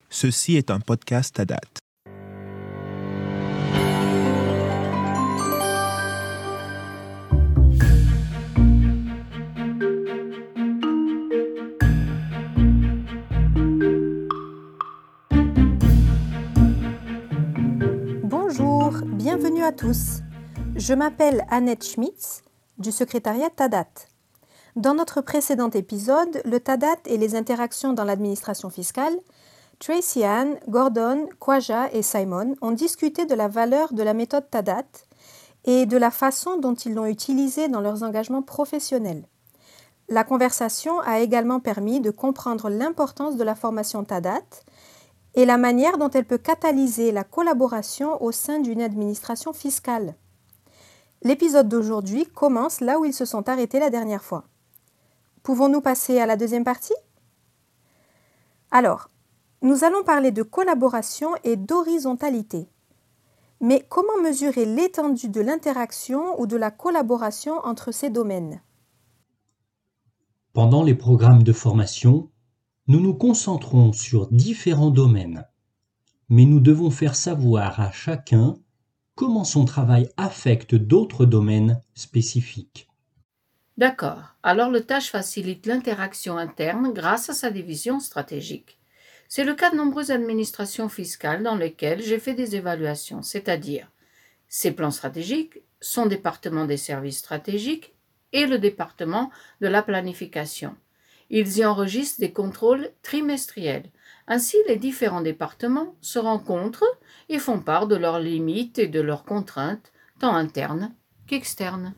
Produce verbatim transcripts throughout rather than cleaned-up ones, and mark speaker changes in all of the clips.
Speaker 1: Ceci est un podcast Tadat.
Speaker 2: Bonjour, bienvenue à tous. Je m'appelle Annette Schmitz du secrétariat Tadat. Dans notre précédent épisode, le Tadat et les interactions dans l'administration fiscale, Tracy Ann, Gordon, Khwaja et Simon ont discuté de la valeur de la méthode Tadat et de la façon dont ils l'ont utilisée dans leurs engagements professionnels. La conversation a également permis de comprendre l'importance de la formation Tadat et la manière dont elle peut catalyser la collaboration au sein d'une administration fiscale. L'épisode d'aujourd'hui commence là où ils se sont arrêtés la dernière fois. Pouvons-nous passer à la deuxième partie ? Alors, nous allons parler de collaboration et d'horizontalité. Mais comment mesurer l'étendue de l'interaction ou de la collaboration entre ces domaines ?
Speaker 3: Pendant les programmes de formation, nous nous concentrons sur différents domaines. Mais nous devons faire savoir à chacun comment son travail affecte d'autres domaines spécifiques.
Speaker 4: D'accord, alors le tâche facilite l'interaction interne grâce à sa division stratégique. C'est le cas de nombreuses administrations fiscales dans lesquelles j'ai fait des évaluations, c'est-à-dire ces plans stratégiques, son département des services stratégiques et le département de la planification. Ils y enregistrent des contrôles trimestriels. Ainsi, les différents départements se rencontrent et font part de leurs limites et de leurs contraintes, tant internes qu'externes.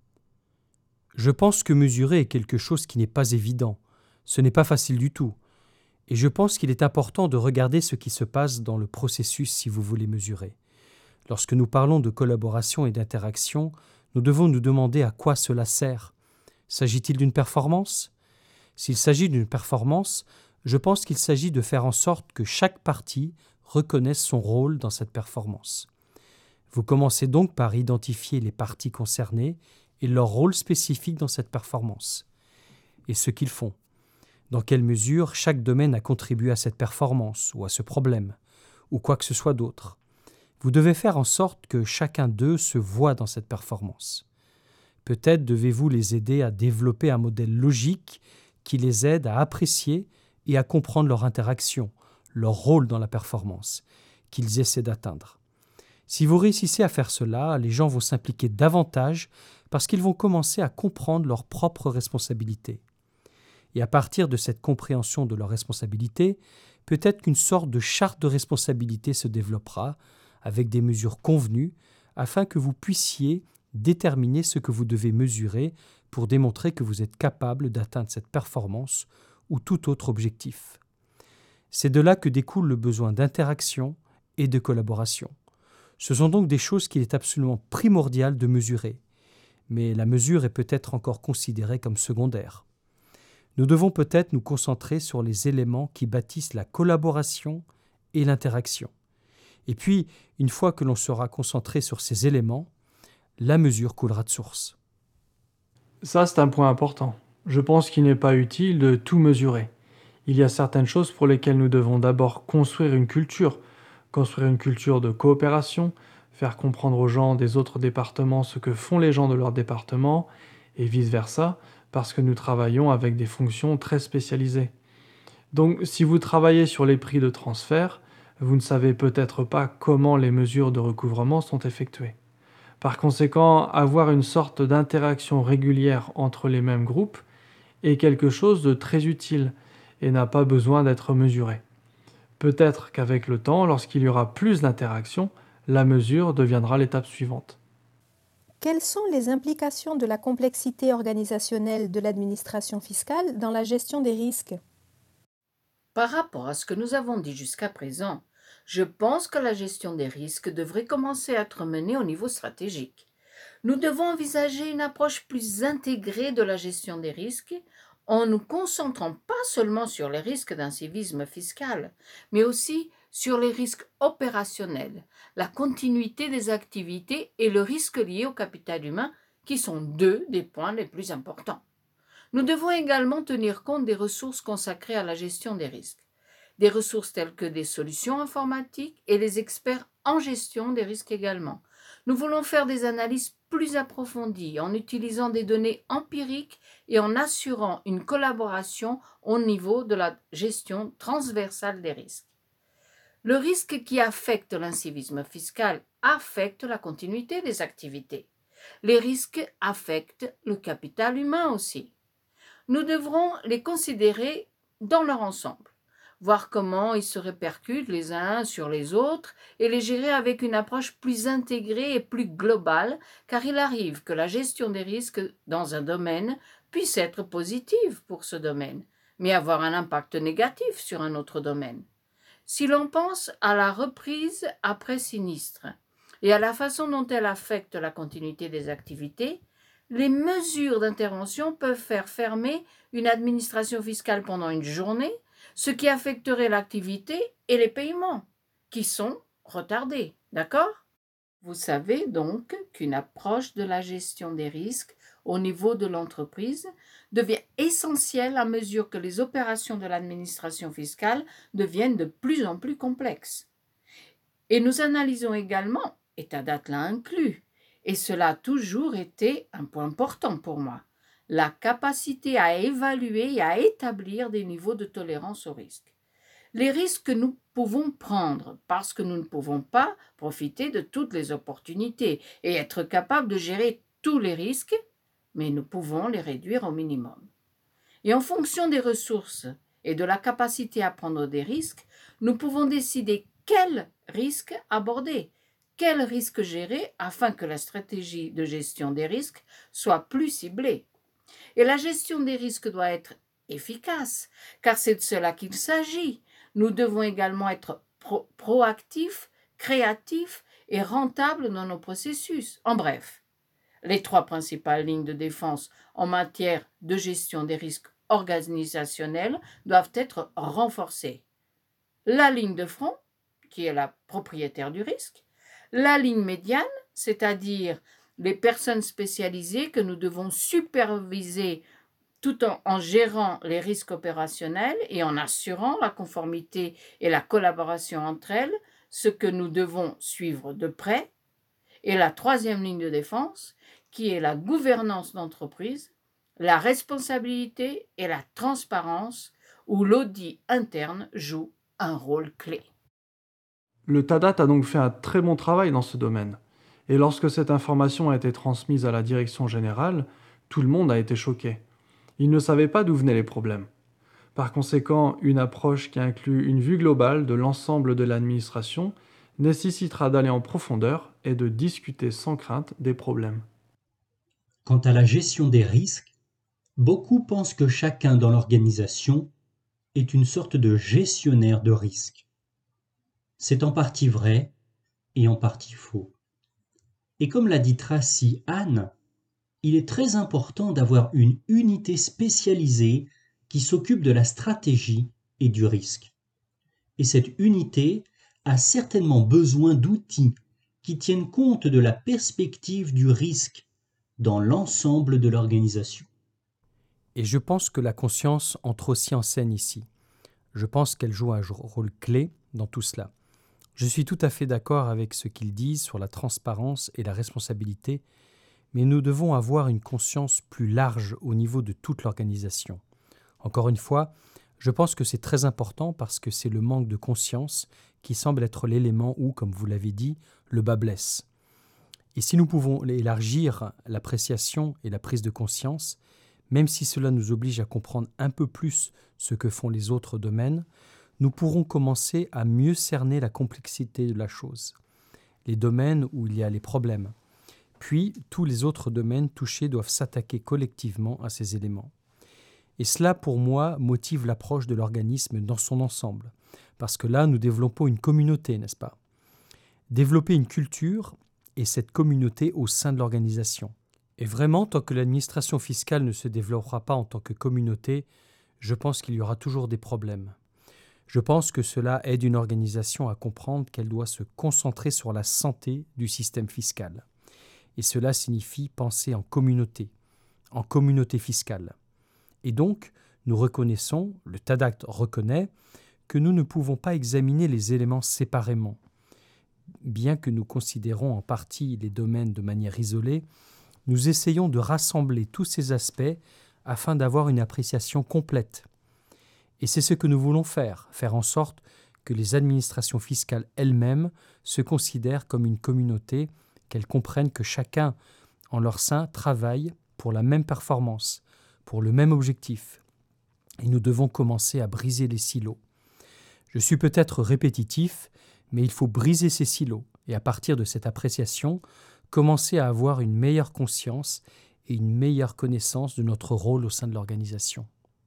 Speaker 5: Je pense que mesurer est quelque chose qui n'est pas évident. Ce n'est pas facile du tout. Et je pense qu'il est important de regarder ce qui se passe dans le processus si vous voulez mesurer. Lorsque nous parlons de collaboration et d'interaction, nous devons nous demander à quoi cela sert. S'agit-il d'une performance ? S'il s'agit d'une performance, je pense qu'il s'agit de faire en sorte que chaque partie reconnaisse son rôle dans cette performance. Vous commencez donc par identifier les parties concernées et leur rôle spécifique dans cette performance, et ce qu'ils font. Dans quelle mesure chaque domaine a contribué à cette performance ou à ce problème, ou quoi que ce soit d'autre. Vous devez faire en sorte que chacun d'eux se voit dans cette performance. Peut-être devez-vous les aider à développer un modèle logique qui les aide à apprécier et à comprendre leur interaction, leur rôle dans la performance, qu'ils essaient d'atteindre. Si vous réussissez à faire cela, les gens vont s'impliquer davantage parce qu'ils vont commencer à comprendre leurs propres responsabilités. Et à partir de cette compréhension de leurs responsabilités, peut-être qu'une sorte de charte de responsabilité se développera avec des mesures convenues afin que vous puissiez déterminer ce que vous devez mesurer pour démontrer que vous êtes capable d'atteindre cette performance ou tout autre objectif. C'est de là que découle le besoin d'interaction et de collaboration. Ce sont donc des choses qu'il est absolument primordial de mesurer, mais la mesure est peut-être encore considérée comme secondaire. Nous devons peut-être nous concentrer sur les éléments qui bâtissent la collaboration et l'interaction. Et puis, une fois que l'on sera concentré sur ces éléments, la mesure coulera de source.
Speaker 6: Ça, c'est un point important. Je pense qu'il n'est pas utile de tout mesurer. Il y a certaines choses pour lesquelles nous devons d'abord construire une culture, construire une culture de coopération, faire comprendre aux gens des autres départements ce que font les gens de leur département, et vice-versa, parce que nous travaillons avec des fonctions très spécialisées. Donc, si vous travaillez sur les prix de transfert, vous ne savez peut-être pas comment les mesures de recouvrement sont effectuées. Par conséquent, avoir une sorte d'interaction régulière entre les mêmes groupes est quelque chose de très utile et n'a pas besoin d'être mesuré. Peut-être qu'avec le temps, lorsqu'il y aura plus d'interaction, la mesure deviendra l'étape suivante.
Speaker 2: Quelles sont les implications de la complexité organisationnelle de l'administration fiscale dans la gestion des risques ?
Speaker 4: Par rapport à ce que nous avons dit jusqu'à présent, je pense que la gestion des risques devrait commencer à être menée au niveau stratégique. Nous devons envisager une approche plus intégrée de la gestion des risques en nous concentrant pas seulement sur les risques d'incivisme fiscal, mais aussi sur les risques opérationnels, la continuité des activités et le risque lié au capital humain, qui sont deux des points les plus importants. Nous devons également tenir compte des ressources consacrées à la gestion des risques. des ressources telles que des solutions informatiques et les experts en gestion des risques également. Nous voulons faire des analyses plus approfondies en utilisant des données empiriques et en assurant une collaboration au niveau de la gestion transversale des risques. Le risque qui affecte l'incivisme fiscal affecte la continuité des activités. Les risques affectent le capital humain aussi. Nous devrons les considérer dans leur ensemble, voir comment ils se répercutent les uns sur les autres et les gérer avec une approche plus intégrée et plus globale, car il arrive que la gestion des risques dans un domaine puisse être positive pour ce domaine, mais avoir un impact négatif sur un autre domaine. Si l'on pense à la reprise après sinistre et à la façon dont elle affecte la continuité des activités, les mesures d'intervention peuvent faire fermer une administration fiscale pendant une journée, ce qui affecterait l'activité et les paiements, qui sont retardés. D'accord ? Vous savez donc qu'une approche de la gestion des risques au niveau de l'entreprise devient essentielle à mesure que les opérations de l'administration fiscale deviennent de plus en plus complexes. Et nous analysons également, et Tadat l'a inclus, et cela a toujours été un point important pour moi, la capacité à évaluer et à établir des niveaux de tolérance au risque. Les risques que nous pouvons prendre parce que nous ne pouvons pas profiter de toutes les opportunités et être capables de gérer tous les risques, mais nous pouvons les réduire au minimum. Et en fonction des ressources et de la capacité à prendre des risques, nous pouvons décider quels risques aborder, quels risques gérer afin que la stratégie de gestion des risques soit plus ciblée. Et la gestion des risques doit être efficace, car c'est de cela qu'il s'agit. Nous devons également être pro- proactifs, créatifs et rentables dans nos processus. En bref, les trois principales lignes de défense en matière de gestion des risques organisationnels doivent être renforcées. La ligne de front, qui est la propriétaire du risque, la ligne médiane, c'est-à-dire les personnes spécialisées que nous devons superviser tout en, en gérant les risques opérationnels et en assurant la conformité et la collaboration entre elles, ce que nous devons suivre de près, et la troisième ligne de défense, qui est la gouvernance d'entreprise, la responsabilité et la transparence, où l'audit interne joue un rôle clé.
Speaker 6: Le Tadat a donc fait un très bon travail dans ce domaine. Et lorsque cette information a été transmise à la direction générale, tout le monde a été choqué. Ils ne savaient pas d'où venaient les problèmes. Par conséquent, une approche qui inclut une vue globale de l'ensemble de l'administration nécessitera d'aller en profondeur et de discuter sans crainte des problèmes.
Speaker 3: Quant à la gestion des risques, beaucoup pensent que chacun dans l'organisation est une sorte de gestionnaire de risques. C'est en partie vrai et en partie faux. Et comme l'a dit Tracy Anne, il est très important d'avoir une unité spécialisée qui s'occupe de la stratégie et du risque. Et cette unité a certainement besoin d'outils qui tiennent compte de la perspective du risque dans l'ensemble de l'organisation.
Speaker 5: Et je pense que la conscience entre aussi en scène ici. Je pense qu'elle joue un rôle clé dans tout cela. Je suis tout à fait d'accord avec ce qu'ils disent sur la transparence et la responsabilité, mais nous devons avoir une conscience plus large au niveau de toute l'organisation. Encore une fois, je pense que c'est très important parce que c'est le manque de conscience qui semble être l'élément où, comme vous l'avez dit, le bas blesse. Et si nous pouvons élargir l'appréciation et la prise de conscience, même si cela nous oblige à comprendre un peu plus ce que font les autres domaines, nous pourrons commencer à mieux cerner la complexité de la chose, les domaines où il y a les problèmes. Puis, tous les autres domaines touchés doivent s'attaquer collectivement à ces éléments. Et cela, pour moi, motive l'approche de l'organisme dans son ensemble, parce que là, nous développons une communauté, n'est-ce pas ? Développer une culture et cette communauté au sein de l'organisation. Et vraiment, tant que l'administration fiscale ne se développera pas en tant que communauté, je pense qu'il y aura toujours des problèmes. Je pense que cela aide une organisation à comprendre qu'elle doit se concentrer sur la santé du système fiscal. Et cela signifie penser en communauté, en communauté fiscale. Et donc, nous reconnaissons, le Tadat reconnaît, que nous ne pouvons pas examiner les éléments séparément. Bien que nous considérons en partie les domaines de manière isolée, nous essayons de rassembler tous ces aspects afin d'avoir une appréciation complète. Et c'est ce que nous voulons faire, faire en sorte que les administrations fiscales elles-mêmes se considèrent comme une communauté, qu'elles comprennent que chacun en leur sein travaille pour la même performance, pour le même objectif. Et nous devons commencer à briser les silos. Je suis peut-être répétitif, mais il faut briser ces silos et à partir de cette appréciation, commencer à avoir une meilleure conscience et une meilleure connaissance de notre rôle au sein de l'organisation.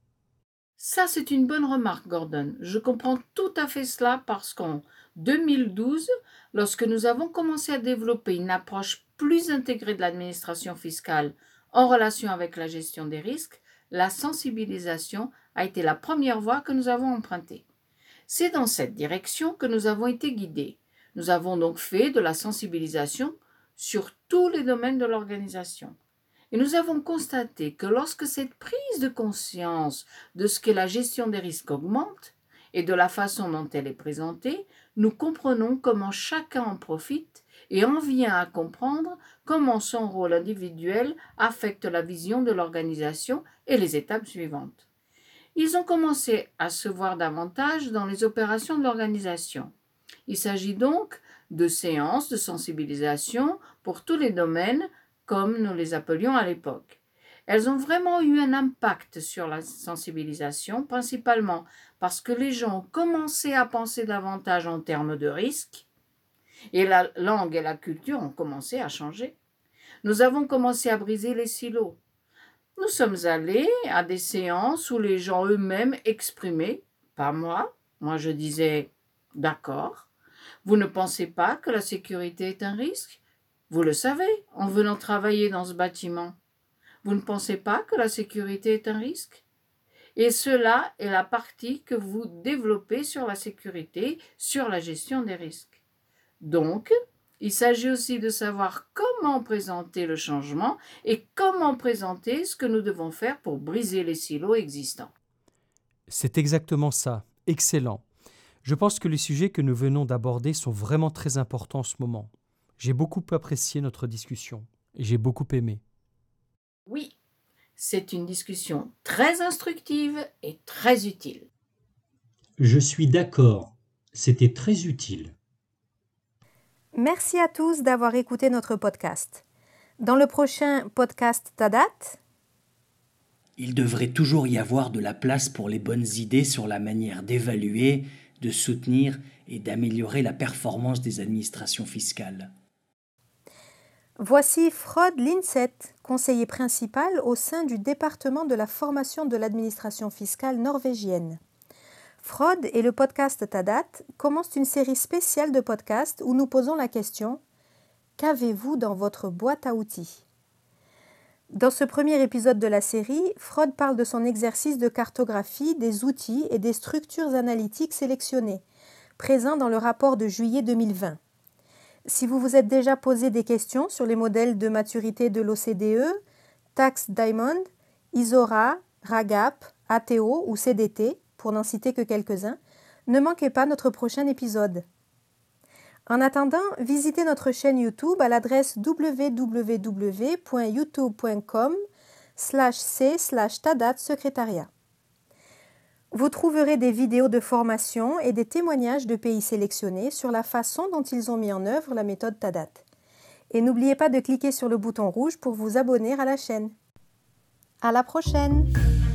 Speaker 4: Ça, c'est une bonne remarque, Gordon. Je comprends tout à fait cela parce qu'en deux mille douze, lorsque nous avons commencé à développer une approche plus intégrée de l'administration fiscale en relation avec la gestion des risques, la sensibilisation a été la première voie que nous avons empruntée. C'est dans cette direction que nous avons été guidés. Nous avons donc fait de la sensibilisation sur tous les domaines de l'organisation. Et nous avons constaté que lorsque cette prise de conscience de ce qu'est la gestion des risques augmente et de la façon dont elle est présentée, nous comprenons comment chacun en profite et en vient à comprendre comment son rôle individuel affecte la vision de l'organisation et les étapes suivantes. Ils ont commencé à se voir davantage dans les opérations de l'organisation. Il s'agit donc de séances de sensibilisation pour tous les domaines, comme nous les appelions à l'époque. Elles ont vraiment eu un impact sur la sensibilisation, principalement parce que les gens ont commencé à penser davantage en termes de risques et la langue et la culture ont commencé à changer. Nous avons commencé à briser les silos. Nous sommes allés à des séances où les gens eux-mêmes exprimaient, pas moi, moi je disais « d'accord, vous ne pensez pas que la sécurité est un risque ? Vous le savez en venant travailler dans ce bâtiment. Vous ne pensez pas que la sécurité est un risque ? Et cela est la partie que vous développez sur la sécurité, sur la gestion des risques. Donc, il s'agit aussi de savoir comment présenter le changement et comment présenter ce que nous devons faire pour briser les silos existants.
Speaker 5: C'est exactement ça. Excellent. Je pense que les sujets que nous venons d'aborder sont vraiment très importants en ce moment. J'ai beaucoup apprécié notre discussion et j'ai beaucoup aimé.
Speaker 4: Oui, c'est une discussion très instructive et très utile.
Speaker 3: Je suis d'accord, c'était très utile.
Speaker 2: Merci à tous d'avoir écouté notre podcast. Dans le prochain podcast Tadat,
Speaker 7: il devrait toujours y avoir de la place pour les bonnes idées sur la manière d'évaluer, de soutenir et d'améliorer la performance des administrations fiscales.
Speaker 2: Voici Frode Linseth, conseiller principal au sein du département de la formation de l'administration fiscale norvégienne. Frode et le podcast Tadat commencent une série spéciale de podcasts où nous posons la question « Qu'avez-vous dans votre boîte à outils ?» Dans ce premier épisode de la série, Frode parle de son exercice de cartographie des outils et des structures analytiques sélectionnées, présents dans le rapport de juillet deux mille vingt. Si vous vous êtes déjà posé des questions sur les modèles de maturité de l'O C D E, Tax Diamond, Isora, Ragap, A T O ou C D T, pour n'en citer que quelques-uns, ne manquez pas notre prochain épisode. En attendant, visitez notre chaîne YouTube à l'adresse w w w point youtube point com slash c slash tadat secrétariat. Vous trouverez des vidéos de formation et des témoignages de pays sélectionnés sur la façon dont ils ont mis en œuvre la méthode Tadat. Et n'oubliez pas de cliquer sur le bouton rouge pour vous abonner à la chaîne. À la prochaine!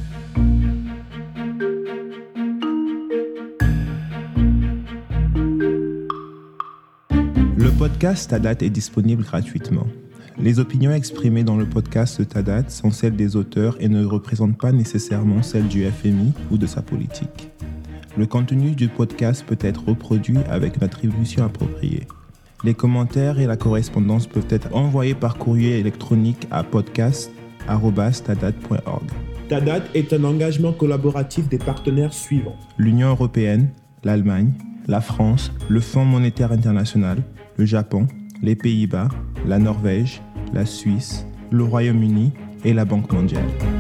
Speaker 1: Le podcast Tadat est disponible gratuitement. Les opinions exprimées dans le podcast Tadat sont celles des auteurs et ne représentent pas nécessairement celles du F M I ou de sa politique. Le contenu du podcast peut être reproduit avec une attribution appropriée. Les commentaires et la correspondance peuvent être envoyés par courrier électronique à podcast arobase tadat point org.
Speaker 8: Tadat est un engagement collaboratif des partenaires suivants:
Speaker 1: l'Union européenne, l'Allemagne, la France, le Fonds monétaire international, le Japon, les Pays-Bas, la Norvège, la Suisse, le Royaume-Uni et la Banque mondiale.